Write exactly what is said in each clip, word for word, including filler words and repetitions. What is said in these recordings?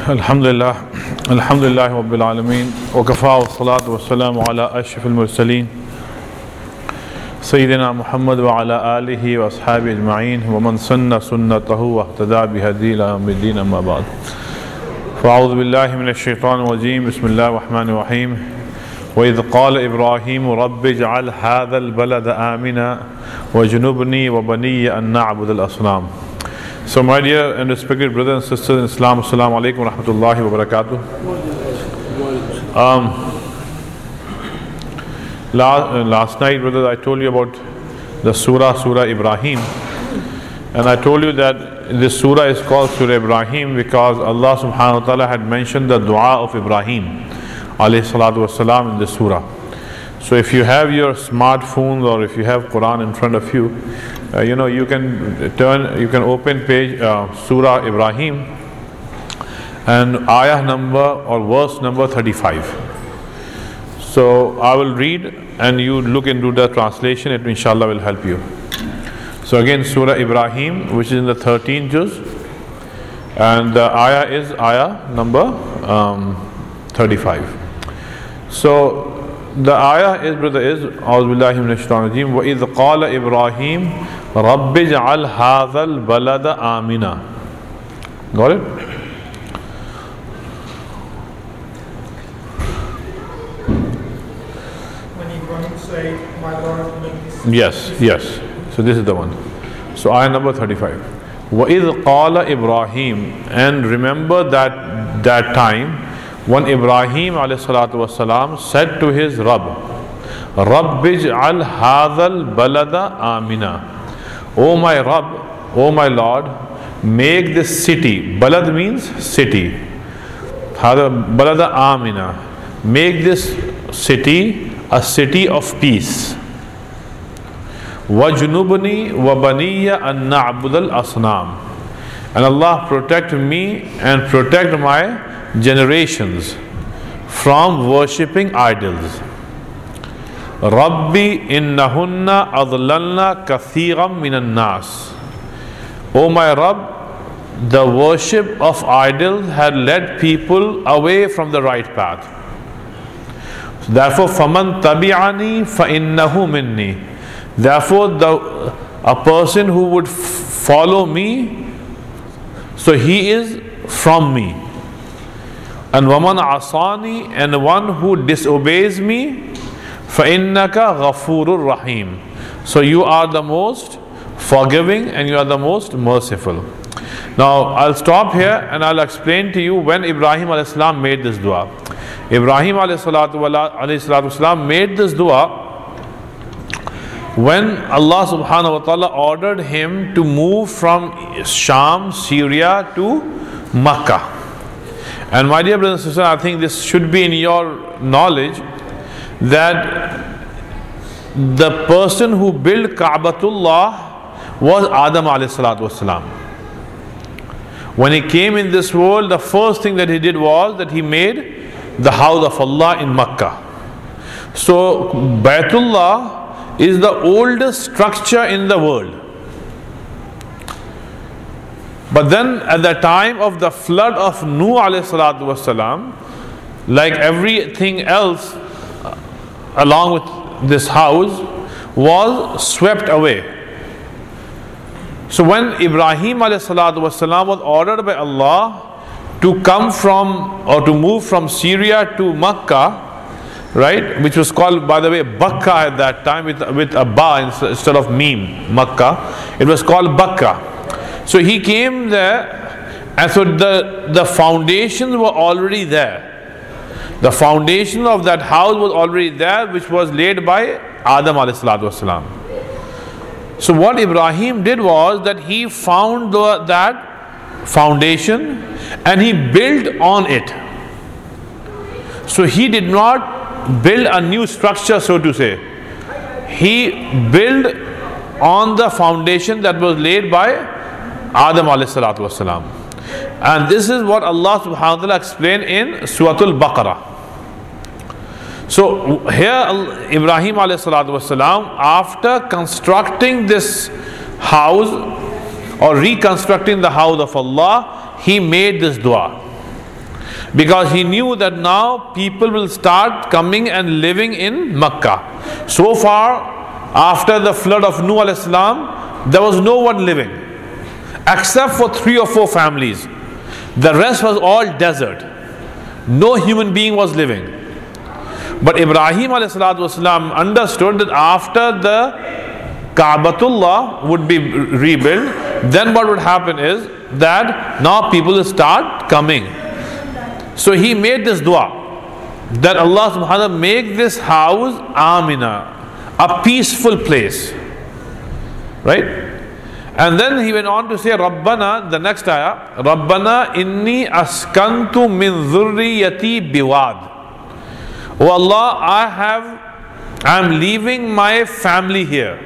Alhamdulillah, Alhamdulillah Rabbil Alameen, wa kafa wa salatu wa salamu ala ashrafil mursaleen, Sayyidina Muhammad wa ala alihi wa ashabi ajma'een, wa man sanna sunnatahu wa ihtada bihadi ila yawmid din, amma ba'd. Fa'udhu billahi minash shaitanir rajeem, bismillahir rahmanir rahim. Wa idh qala Ibrahim rabbi ij'al hadha al-balada amina wajnubni wa baniya an na'budu al-asnam. So my dear and respected brothers and sisters in Islam, Assalamu alaikum wa rahmatullahi wa barakatuh. Um, last, uh, last night, brothers, I told you about the surah, Surah Ibrahim. And I told you that this surah is called Surah Ibrahim because Allah subhanahu wa ta'ala had mentioned the dua of Ibrahim alayhi salatu wasalam in this surah. So if you have your smartphones or if you have Quran in front of you, uh, you know, you can turn, you can open page uh, Surah Ibrahim and ayah number or verse number thirty-five. So I will read and you look into the translation, it inshallah will help you. So again, Surah Ibrahim, which is in the thirteenth juz, and the ayah is ayah number um, thirty-five. So the ayah is, brother, is A'udhu billahi minash shaitanir rajeem, wa idh qala Ibrahim rabbi ij'al hadha al-balada amina. Got it? When Ibrahim said, my Lord, make this. Yes, yes. So this is the one. So ayah number thirty-five. Wa idh qala Ibrahim, and remember that that time when Ibrahim alayhi salatu wasalam said to his Rabb, Rabbi ij'al hadhal balada amina. O my Rabb, O my Lord, make this city, balad means city, hadha balada amina, make this city a city of peace. Wajnubni wa baniya an na'budal asnam. And Allah protect me and protect my generations from worshipping idols. Rabbi innahunna adlalna kathiran minan nas. O my Rabb, the worship of idols had led people away from the right path. Therefore, faman tabi'ani fa innahu minni. Therefore, the a person who would f- follow me, so he is from me. And waman asani, and one who disobeys me, فَإِنَّكَ غَفُورٌ rahim. So you are the most forgiving and you are the most merciful. Now I'll stop here and I'll explain to you when Ibrahim alayhi salam made this dua. Ibrahim alayhi salatu salam made this dua when Allah subhanahu wa ta'ala ordered him to move from Sham, Syria to Makkah. And my dear brothers and sisters, I think this should be in your knowledge that the person who built Ka'batullah was Adam alayhi salatu wasalam. When he came in this world, the first thing that he did was that he made the house of Allah in Makkah. So Baytullah is the oldest structure in the world. But then at the time of the flood of Nuh alayhi salatu wasalam, like everything else along with this house was swept away. So when Ibrahim alayhi salatu wasalam was ordered by Allah to come from or to move from Syria to Makkah, right, which was called, by the way, Bakka at that time with, with a ba instead of meme, Makkah, it was called Bakka. So he came there, and so the, the foundations were already there. The foundation of that house was already there, which was laid by Adam alayhi salatu wasalam. So what Ibrahim did was that he found the, that foundation and he built on it. So he did not build a new structure, so to say. He built on the foundation that was laid by Adam alayhi salatu wasalam. And this is what Allah subhanahu wa ta'ala explained in Surah Al-Baqarah. So here Ibrahim alayhi salatu wasalam, after constructing this house or reconstructing the house of Allah, he made this dua. because he knew that now people will start coming and living in Makkah. So far, after the flood of Nuh alayhi salam, there was no one living except for three or four families. The rest was all desert. No human being was living. But Ibrahim alayhi salatu wasalam understood that after the Ka'batullah would be rebuilt, then what would happen is that now people will start coming. So he made this dua that Allah subhanahu wa ta'ala make this house Amina, a peaceful place. Right? And then he went on to say, Rabbana, the next ayah, Rabbana inni askantu min dhurriyati biwad. Oh Allah, I have, I am leaving my family here.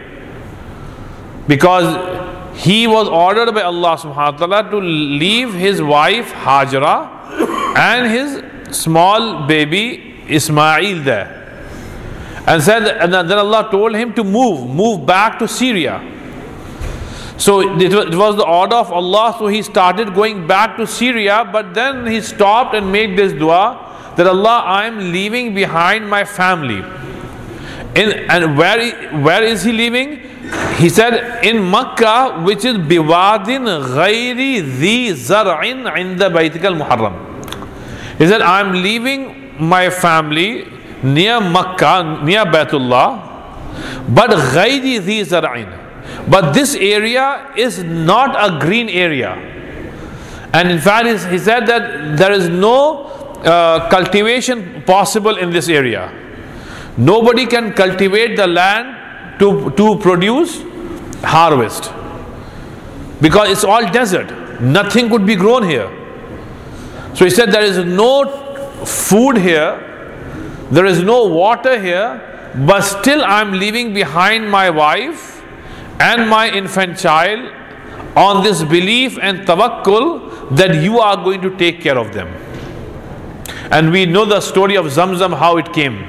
Because he was ordered by Allah subhanahu wa ta'ala to leave his wife Hajra and his small baby Ismail there. And said, and then Allah told him to move, move back to Syria. So it was the order of Allah, so he started going back to Syria, but then he stopped and made this dua that Allah, I am leaving behind my family. In, and where, where is he leaving? He said in Makkah, which is biwadin ghairi dhi zar'in inda baytikal muharram. He said, I am leaving my family near Makkah, near Baitullah, but ghairi dhi zar'in. But this area is not a green area. And in fact, he said that there is no uh, cultivation possible in this area. Nobody can cultivate the land to, to produce harvest, because it's all desert. Nothing could be grown here. So he said there is no food here, there is no water here, but still I am leaving behind my wife and my infant child on this belief and tawakkul that you are going to take care of them. And we know the story of Zamzam, how it came.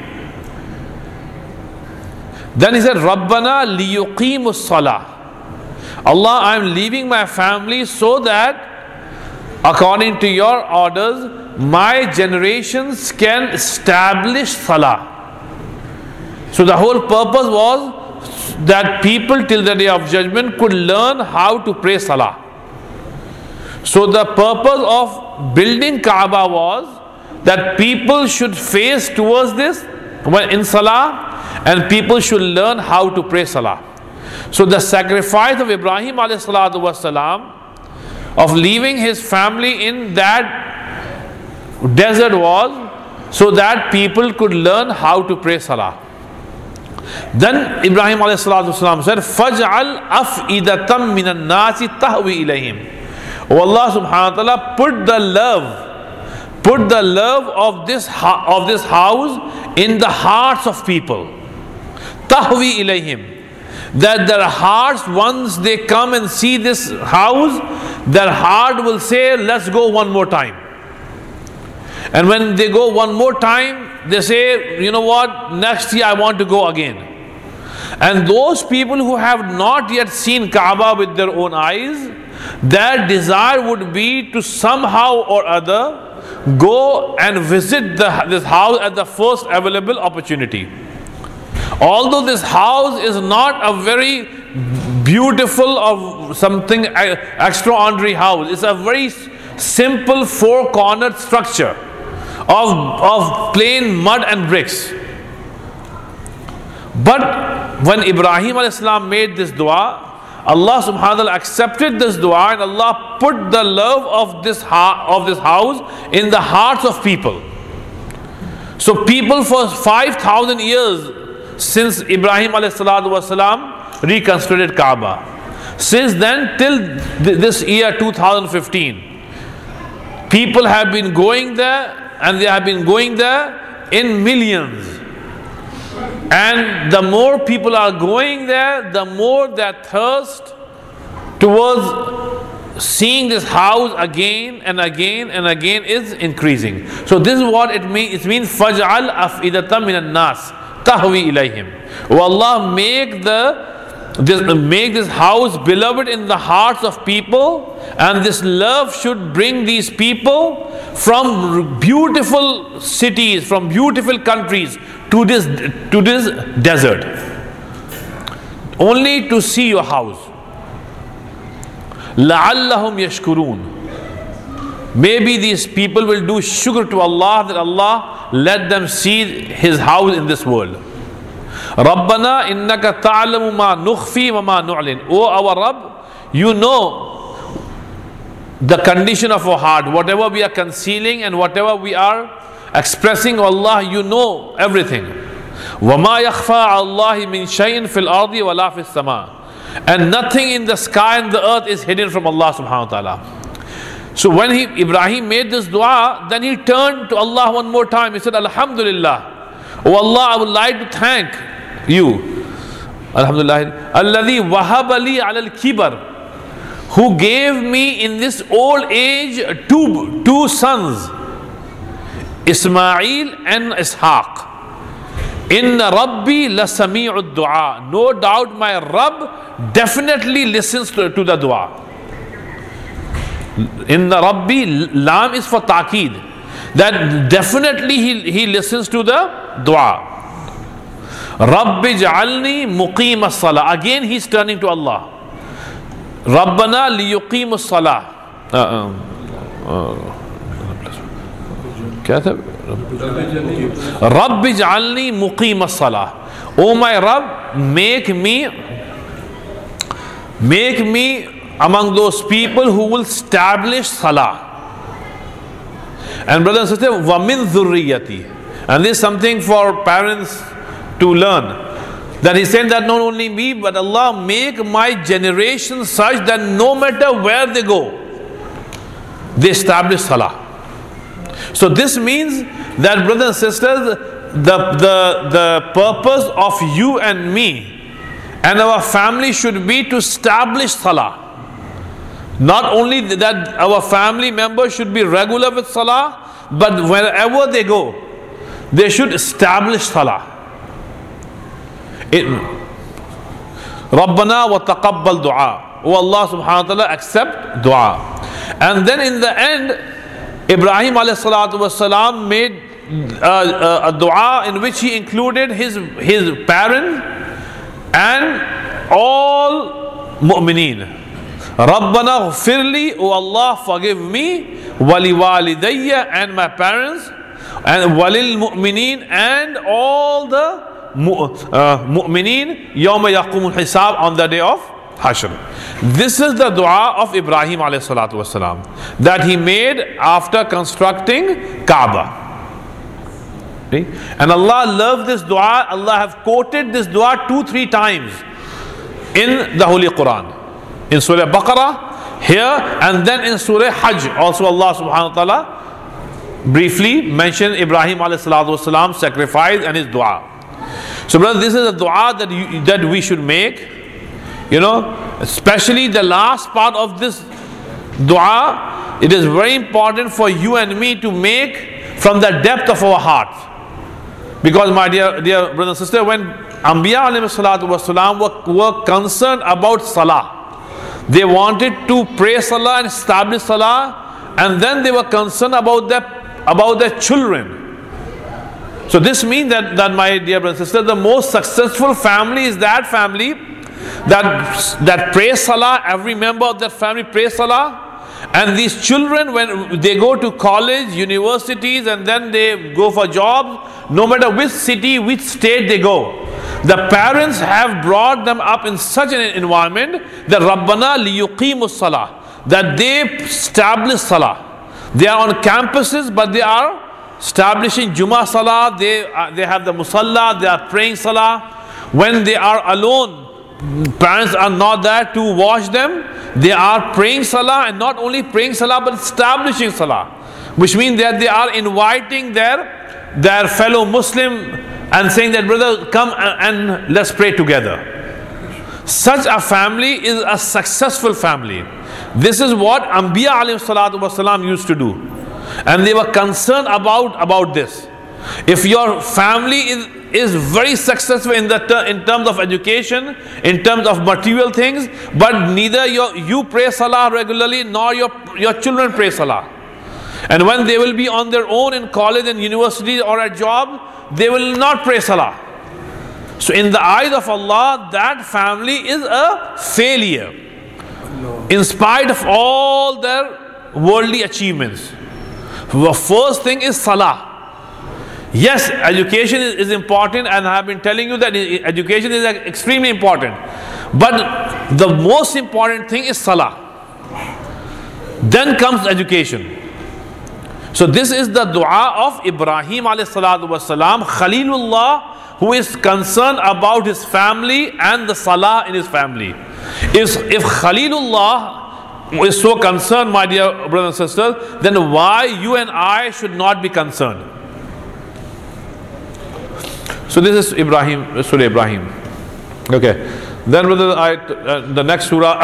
Then he said, Rabbana liyuqimus salah. Allah, I am leaving my family so that according to your orders, my generations can establish salah. So the whole purpose was that people till the day of judgment could learn how to pray salah. So the purpose of building Kaaba was that people should face towards this when in salah, and people should learn how to pray salah. So the sacrifice of Ibrahim alayhi salatu wasalam of leaving his family in that desert was so that people could learn how to pray salah. Then Ibrahim alayhi salatu wasalam said, Faj'al af'idatam minan nasi tahwi ilayhim. Oh Allah subhanahu wa ta'ala, put the love, put the love of this of this house in the hearts of people. Tahwi ilayhim. That their hearts, once they come and see this house, their heart will say, let's go one more time. And when they go one more time, they say, you know what, next year I want to go again. And those people who have not yet seen Kaaba with their own eyes, their desire would be to somehow or other go and visit the, this house at the first available opportunity. Although this house is not a very beautiful or something extraordinary house, it's a very simple four-cornered structure of, of plain mud and bricks. But when Ibrahim alayhi salam made this dua, Allah subhanahu wa ta'ala accepted this dua, and Allah put the love of this, ha- of this house in the hearts of people. So people for five thousand years since Ibrahim alayhi salatu wasalam reconstructed Kaaba, since then till th- this year two thousand fifteen, people have been going there, and they have been going there in millions. And the more people are going there, the more their thirst towards seeing this house again and again and again is increasing. So this is what it means. It means Faj'al af'idatam minan nas tahwi ilayhim. Oh Allah, make the this, make this house beloved in the hearts of people, and this love should bring these people from beautiful cities, from beautiful countries to this to this desert, only to see your house. لَعَلَّهُمْ يَشْكُرُونَ. Maybe these people will do shukr to Allah, that Allah let them see His house in this world. رَبَّنَا إِنَّكَ تَعْلَمُ مَا نُخْفِي وَمَا نُعْلِنُ. O our Rabb, you know the condition of our heart, whatever we are concealing and whatever we are expressing. Allah, you know everything. وَمَا يَخْفَى عَلَى اللَّهِ مِنْ شَيْءٍ فِي الْأَرْضِ وَلَا فِي السَّمَاءِ. And nothing in the sky and the earth is hidden from Allah subhanahu wa ta'ala. So when he, Ibrahim made this dua, then he turned to Allah one more time. He said, Alhamdulillah. Oh Allah, I would like to thank you. Alhamdulillah. Alladhi wahaba li ala al-kibar. Who gave me in this old age two, two sons, Ismail and Ishaq. Inna Rabbi la sami'ud dua. No doubt my Rabb definitely listens to, to the dua. Inna Rabbi, lam is for ta'keed, that definitely he, he listens to the dua. Rabbi ja'alni muqim as-salah. Again he's turning to Allah. Rabbana liyuqim as-salah. Kya tha? Rabbi ja'alni muqim as-salah. Oh my Rabb, make me make me among those people who will establish salah. And brothers and sisters, وَمِن ذُرِّيَّتِي. And this is something for parents to learn, that he's saying that not only me, but Allah, make my generation such that no matter where they go, they establish salah. So this means that, brothers and sisters, the, the, the purpose of you and me and our family should be to establish salah. Not only that our family members should be regular with salah, but wherever they go, they should establish salah. It, Rabbana wa taqabbal dua. Oh Allah subhanahu wa ta'ala, accept dua. And then in the end, Ibrahim alayhi salatu wasalam made uh, a dua in which he included his, his parent and all mu'mineen. Rabbana ghfirli, O Allah, forgive me, wali walidayya, and my parents, and walil mu'mineen, and all the uh, mu'mineen, yawma yaqumul hisab, on the day of Hashr. This is the dua of Ibrahim alayhi salatu wasalam that he made after constructing Kaaba. Okay? And Allah loved this dua. Allah have quoted this dua two, three times in the Holy Quran. In Surah Baqarah, here, and then in Surah Hajj, also Allah subhanahu wa ta'ala briefly mentioned Ibrahim alayhi salatu wasalam sacrifice and his dua. So brother, this is a dua that, you, that we should make. You know, especially the last part of this dua, it is very important for you and me to make from the depth of our heart. Because my dear, dear brother and sister, when Anbiya alayhi salatu wasalam were, were concerned about salah, they wanted to pray salah and establish salah, and then they were concerned about their, about their children. So this means that, that my dear brother and sister, the most successful family is that family that, that prays salah, every member of that family prays salah, and these children, when they go to college, universities, and then they go for jobs, no matter which city, which state they go, the parents have brought them up in such an environment that Rabbana liyuqimus salah, that they establish salah. They are on campuses, but they are establishing Jummah salah, they, uh, they have the musalla, they are praying salah. When they are alone, parents are not there to watch them, they are praying salah, and not only praying salah, but establishing salah. Which means that they are inviting their, their fellow Muslim and saying that, brother, come and let's pray together. Such a family is a successful family. This is what Anbiya alayhi salatu wasalam used to do. And they were concerned about, about this. If your family is is very successful in the ter- in terms of education, in terms of material things, but neither your, you pray salah regularly nor your, your children pray salah. And when they will be on their own in college and university or a job, they will not pray salah. So in the eyes of Allah, that family is a failure, in spite of all their worldly achievements. The first thing is salah. Yes, education is, is important, and I have been telling you that education is extremely important. But the most important thing is salah. Then comes education. So this is the dua of Ibrahim alayhi salatu wasalam, Khalilullah, who is concerned about his family and the salah in his family. If, if Khalilullah is so concerned, my dear brothers and sisters, then why you and I should not be concerned? So this is Ibrahim, Surah Ibrahim. Okay. Then brother, I, uh, the next surah,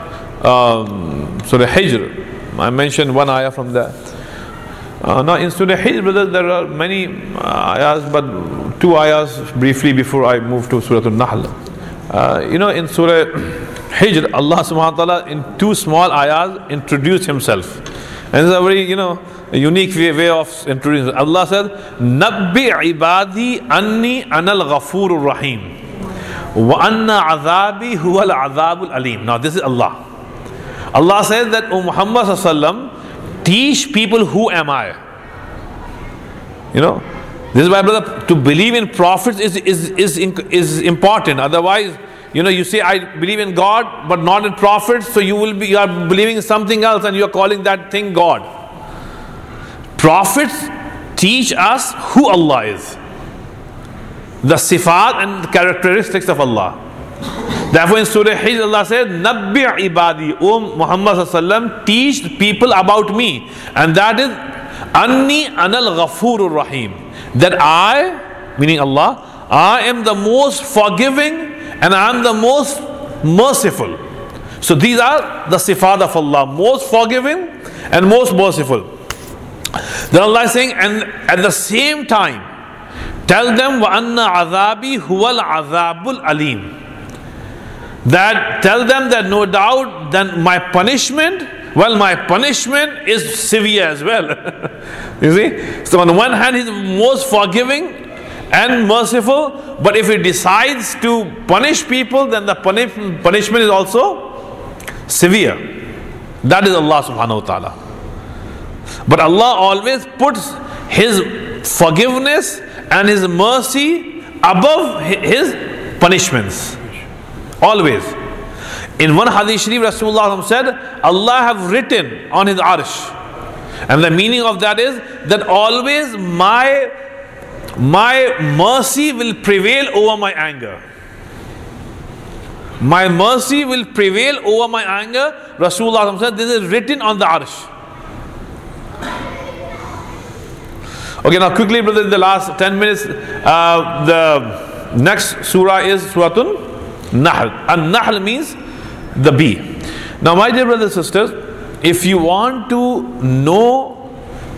um, Surah Hijr. I mentioned one ayah from there. Uh, now in Surah Hijr, brother, there are many uh, ayahs, but two ayahs briefly before I move to Surah Al-Nahl. Uh, you know, in Surah Hijr, Allah subhanahu wa ta'ala in two small ayahs introduced himself. And it's a very, you know, a unique way, way of introducing. Allah said, Nabbi ibadi anni anal ghafurur rahim. Wa anna azabi huwa al-azabul alim. Now this is Allah. Allah says that, O Muhammad sallallahu teach people who am I. You know, this is why, brother, to believe in prophets is is is is important. Otherwise, you know, you say I believe in God but not in prophets, so you will be you are believing in something else and you are calling that thing God. Prophets teach us who Allah is, the sifat and the characteristics of Allah. Therefore in Surah Hijr, Allah said, Nabbi ibadi, O Muhammad sallallahu teach people about me. And that is, Anni anal ghafurur rahim. That I, meaning Allah, I am the most forgiving and I am the most merciful. So these are the sifat of Allah, most forgiving and most merciful. Then Allah is saying, and at the same time, tell them, Wa anna azabi huwal azabul alim. That tell them that no doubt that my punishment, well, my punishment is severe as well. You see? So on one hand, He's most forgiving and merciful, but if He decides to punish people, then the punish, punishment is also severe. That is Allah subhanahu wa ta'ala. But Allah always puts His forgiveness and His mercy above His punishments. Always. In one hadith sharif, Rasulullah said, Allah have written on His arsh. And the meaning of that is that always my, my mercy will prevail over my anger. My mercy will prevail over my anger. Rasulullah said, this is written on the arsh. Okay, now quickly, brother, in the last ten minutes, uh, the next surah is Surah Nahl. And Nahl means the bee. Now, my dear brothers and sisters, if you want to know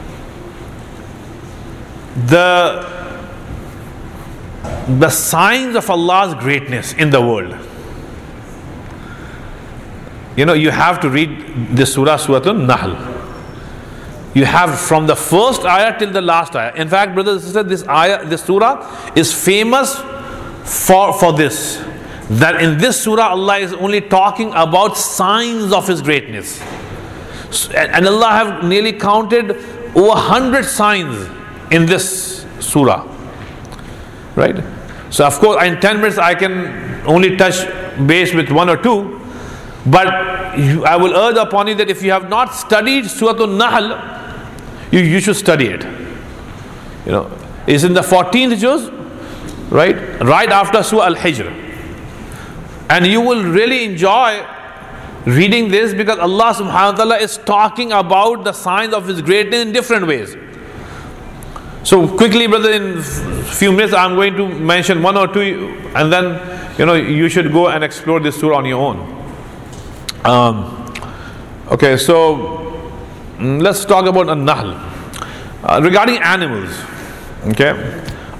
the, the signs of Allah's greatness in the world, you know, you have to read this surah, Surah Nahl. You have from the first ayah till the last ayah. In fact, brothers and sisters, this ayah, this surah is famous for, for this. That in this surah, Allah is only talking about signs of His greatness. And Allah have nearly counted over one hundred signs in this surah. Right? So of course, in ten minutes, I can only touch base with one or two. But you, I will urge upon you that if you have not studied Surah An-Nahl, you, you should study it. You know, it's in the fourteenth juz, right? Right after Surah Al-Hijr. And you will really enjoy reading this because Allah subhanahu wa ta'ala is talking about the signs of His greatness in different ways. So quickly, brother, in a few minutes I'm going to mention one or two, and then you know you should go and explore this surah on your own. Um, okay, so let's talk about An-Nahl. Uh, regarding animals, okay,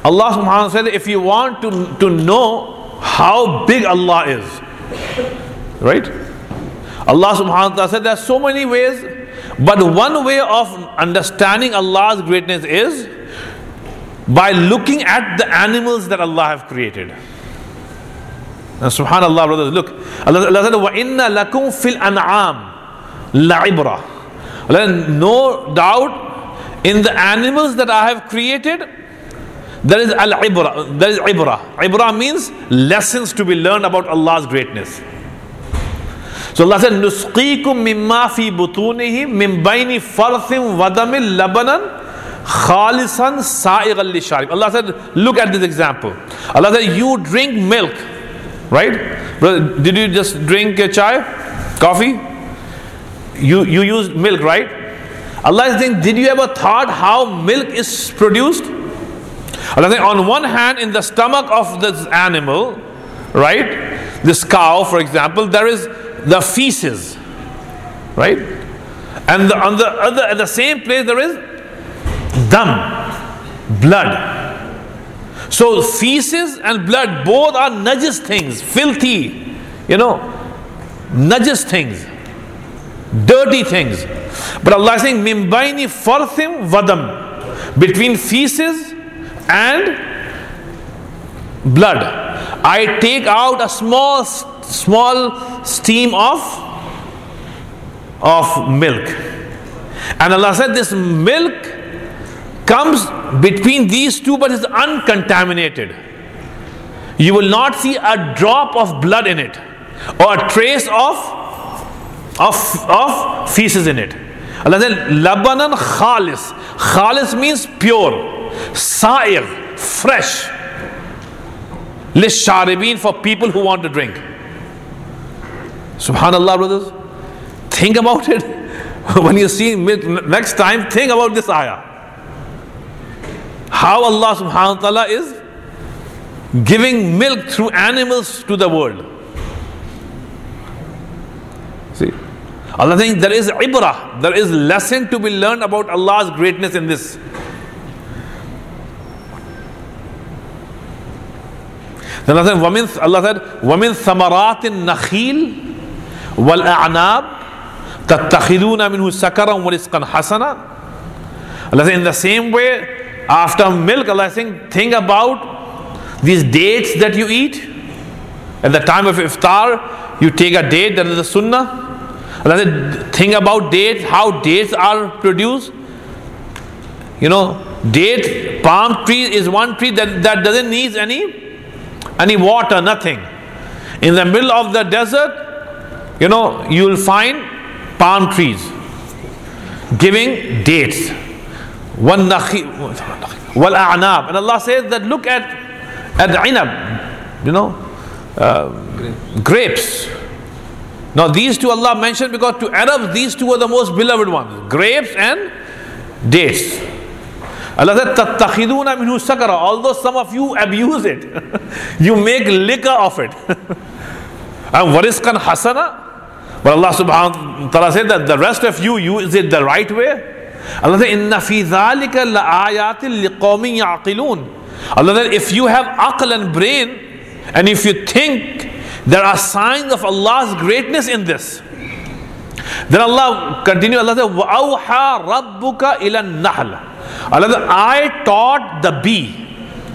Allah subhanahu wa ta'ala said, if you want to, to know how big Allah is, right? Allah subhanahu wa ta'ala said there are so many ways, but one way of understanding Allah's greatness is by looking at the animals that Allah have created. And subhanallah, brothers, look, Allah, Allah said, وَإِنَّ لَكُمْ فِي الْأَنْعَامِ لَعِبْرَةً. No doubt in the animals that I have created, there is al-ibra, there is ibra. Ibra means lessons to be learned about Allah's greatness. So Allah said, نُسْقِيكُم مِمَّا فِي بُطُونِهِ مِن بَيْنِ فَرْثٍ وَدَمٍ لَبَنًا خَالِصًا سَائِغًا لِلشَّارِبِ. Allah said, look at this example. Allah said, you drink milk, right? Brother, did you just drink a chai, coffee? You, you use milk, right? Allah is saying, did you ever thought how milk is produced? Allah is saying, on one hand, in the stomach of this animal, right? This cow, for example, there is the feces, right? And the, on the other, at the same place, there is dam, blood. So feces and blood both are najis things, filthy, you know, najis things, dirty things. But Allah is saying, min bayni farthim vadam, between feces and blood, I take out a small small stream of of milk. And Allah said, this milk comes between these two, but is uncontaminated. You will not see a drop of blood in it or a trace of of, of feces in it. Allah said, labanan khalis. Khalis means pure, sa'ir, fresh, lisharibin, for people who want to drink. Subhanallah, brothers, think about it. When you see milk next time, think about this ayah. How Allah subhanahu wa ta'ala is giving milk through animals to the world. See, Allah saying there is ibrah, there is lesson to be learned about Allah's greatness in this. Then Allah said, وَمِن, Allah said, وَمِن ثَمَرَاتِ النَّخِيلِ وَالْأَعْنَابِ تَتَّخِذُونَ مِنْهُ سَكَرًا وَرِزْقًا حَسَنًا. Allah said, in the same way, after milk, Allah is saying, think about these dates that you eat. At the time of iftar, you take a date, that is the sunnah. Allah said, think about dates, how dates are produced. You know, date, palm tree is one tree that, that doesn't need any, any water, nothing. In the middle of the desert, you know, you will find palm trees giving dates. One nakhi, wal a'nab. And Allah says that look at at the inab, you know, uh, grapes. Now these two Allah mentioned because to Arabs these two are the most beloved ones, grapes and dates. Allah said, tattakhiduna minhu sakara. Although some of you abuse it, you make liquor of it. And wariskan hasana. But Allah subhanahu wa ta'ala said that the rest of you use it the right way. Allah said, inna fi dhalika la ayatin liqawmin ya'qilun. Allah said, if you have aql and brain, and if you think there are signs of Allah's greatness in this, then Allah continue. Allah said, wa awha rabbuka ila nahl. Allah said, I taught the bee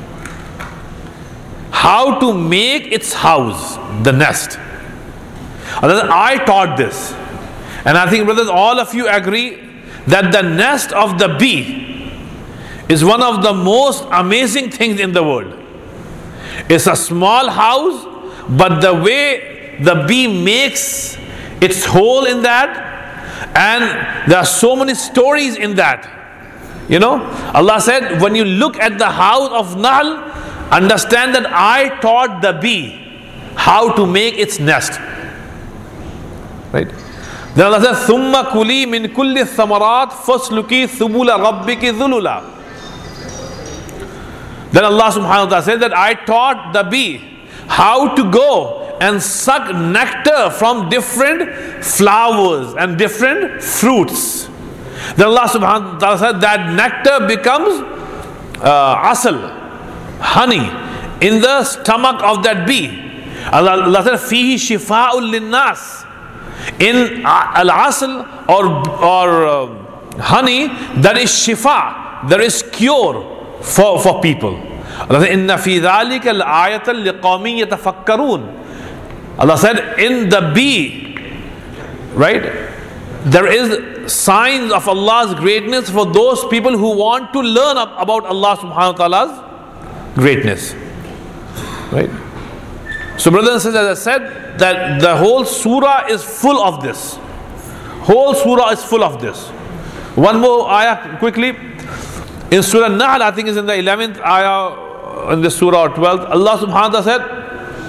how to make its house, the nest. Allah said, I taught this. And I think, brothers, all of you agree that the nest of the bee is one of the most amazing things in the world. It's a small house, but the way the bee makes its hole in that, and there are so many stories in that. You know, Allah said, when you look at the house of Nahl, understand that I taught the bee how to make its nest. Right? Then Allah says, ثُمَّ كُلِي مِن كُلِّ الثَّمَرَاتِ فَاسْلُكِي ثُبُولَ رَبِّكِ ذُلُلًا. Then Allah subhanahu wa ta'ala said that I taught the bee how to go and suck nectar from different flowers and different fruits. Then Allah subhanahu wa ta'ala said that nectar becomes uh, asal, honey in the stomach of that bee. Allah, Allah said, "Fihi shifa'ul linnas." In al-asl or or uh, honey, there is shifa, there is cure for for people. Allah said, "Inna fi dhalika al-ayatan liqawmin yatafakkarun." Allah said, in the bee, right, there is signs of Allah's greatness for those people who want to learn about Allah subhanahu wa ta'ala's greatness. Right? So brothers and sisters, as I said, that the whole surah is full of this. Whole surah is full of this. One more ayah quickly. In Surah Nahl, I think is in the eleventh ayah in this surah or twelfth, Allah subhanahu wa ta'ala said,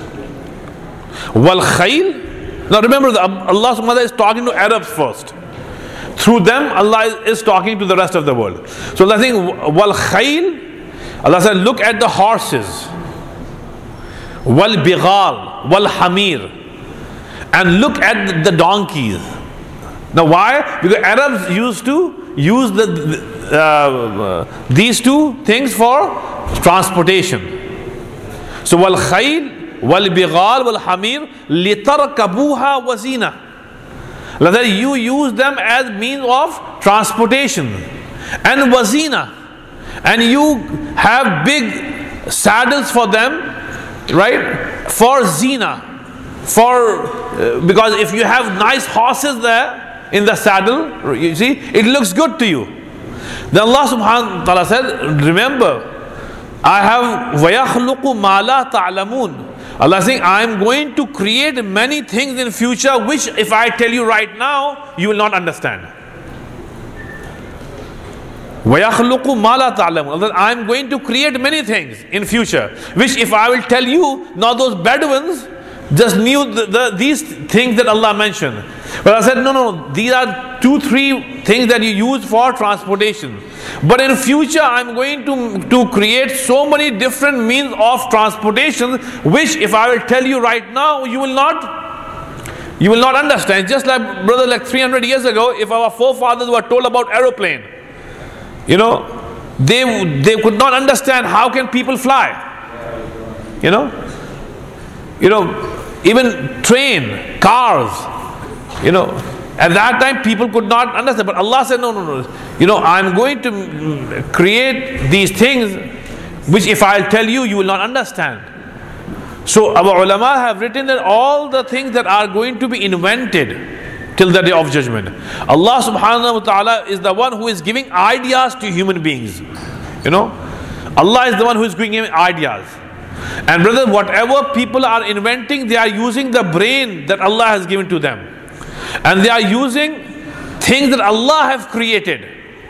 Wal khayl. Now remember, the, Allah subhanahu wa ta'ala is talking to Arabs first. Through them, Allah is, is talking to the rest of the world. So Allah saying, Wal khayl. Allah said, look at the horses. Wal bighal, wal hamir, and look at the donkeys. Now why? Because Arabs used to use the, the uh, these two things for transportation. So wal khayl, wal bighal, wal hamir, litarkabuha wazina. That you use them as means of transportation and wazina, and you have big saddles for them. Right, for zina, for uh, because if you have nice horses there in the saddle, you see, it looks good to you. Then Allah subhanahu wa ta'ala said, remember, I have وَيَخْلُقُ مَا لَا تَعْلَمُونَ. Allah is saying, I am going to create many things in future which if I tell you right now, you will not understand. وَيَخْلُقُ مَا لَا تَعْلَمُونَ. I am going to create many things in future, which if I will tell you, now those Bedouins just knew the, the, these things that Allah mentioned. But I said, no, no, these are two, three things that you use for transportation. But in future, I am going to, to create so many different means of transportation, which if I will tell you right now, you will not, you will not understand. Just like, brother, like three hundred years ago, if our forefathers were told about aeroplane, you know, they they could not understand how can people fly. You know, you know, even train, cars. You know, at that time people could not understand. But Allah said, no, no, no. You know, I'm going to create these things, which if I'll tell you, you will not understand. So our ulama have written that all the things that are going to be invented till the day of judgment, Allah subhanahu wa ta'ala is the one who is giving ideas to human beings. You know, Allah is the one who is giving ideas. And brother, whatever people are inventing, they are using the brain that Allah has given to them. And they are using things that Allah has created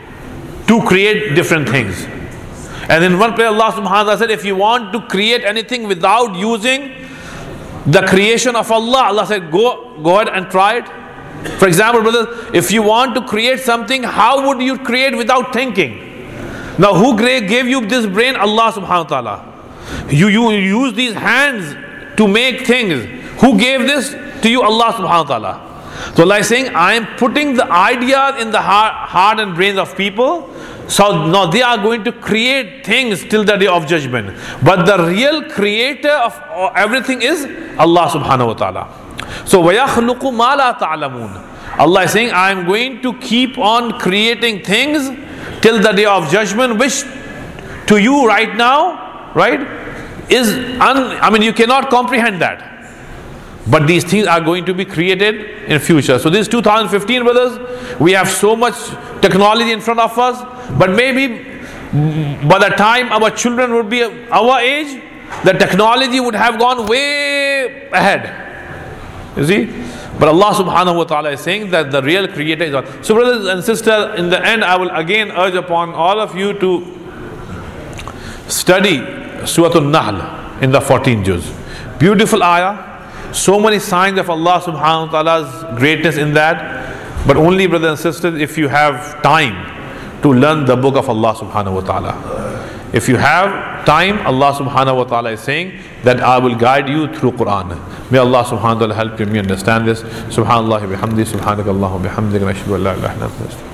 to create different things. And in one place Allah subhanahu wa ta'ala said, if you want to create anything without using the creation of Allah, Allah said, go, go ahead and try it. For example, brother, if you want to create something, how would you create without thinking? Now, who gave you this brain? Allah subhanahu wa ta'ala. You, you use these hands to make things. Who gave this to you? Allah subhanahu wa ta'ala. So Allah is saying, I am putting the idea in the heart, heart and brains of people. So now they are going to create things till the day of judgment. But the real creator of everything is Allah subhanahu wa ta'ala. So وَيَخْلُقُ مَا لَا تَعْلَمُونَ. Allah is saying, I am going to keep on creating things till the day of judgment, which to you right now, right, is un, I mean you cannot comprehend that. But these things are going to be created in future. So this is two thousand fifteen, brothers. We have so much technology in front of us, but maybe by the time our children would be our age, the technology would have gone way ahead. You see? But Allah subhanahu wa ta'ala is saying that the real creator is God. So brothers and sisters, in the end I will again urge upon all of you to study Surah An-Nahl in the fourteen juz. Beautiful ayah. So many signs of Allah subhanahu wa ta'ala's greatness in that. But only, brothers and sisters, if you have time to learn the book of Allah subhanahu wa ta'ala. If you have time, Allah subhanahu wa ta'ala is saying that I will guide you through Quran. May Allah subhanahu wa ta'ala help me understand this. Subhanallah bihamdi, subhanakallah bihamdi, wa ashhadu an la ilaha illa anta.